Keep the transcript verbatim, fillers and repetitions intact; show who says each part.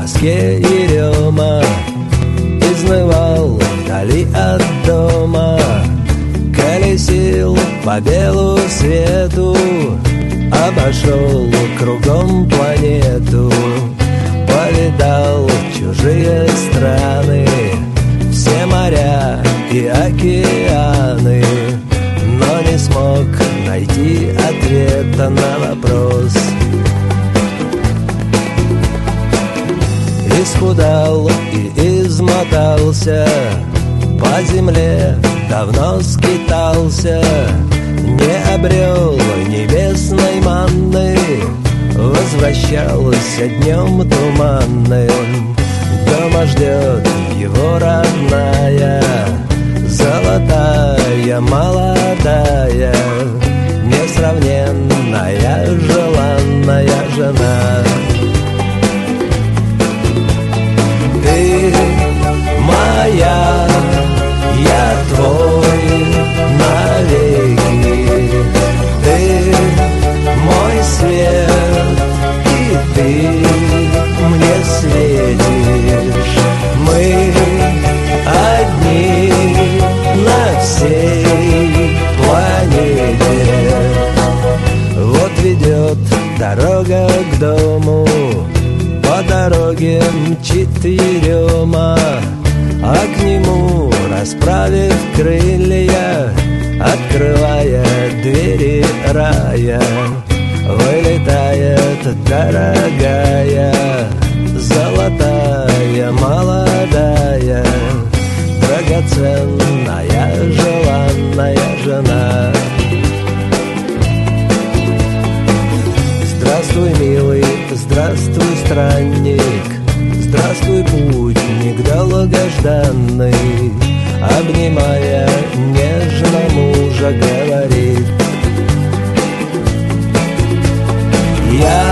Speaker 1: тоске Ерема изнывал вдали от дома, колесил по белу свету, обошел кругом планету, повидал чужие страны, все моря и океаны, но не смог найти ответа на вопрос. Исхудал и измотался, по земле давно скитался, не обрел небесной манны, возвращался днем туманным. Дома ждет его родная, золотая, молодая, несравненная, желанная жена. Ты моя, я твой навеки, ты мой свет, и ты мне светишь. Мы одни на всей планете. Вот ведет дорога к дому, по дороге мчит Ерема, а к нему, расправив крылья, открывая двери рая, вылетает дорогая, золотая, молодая, драгоценная, желанная жена. Здравствуй, милый, здравствуй, странник, здравствуй, путник долгожданный, обнимая нежно мужа, говорит: я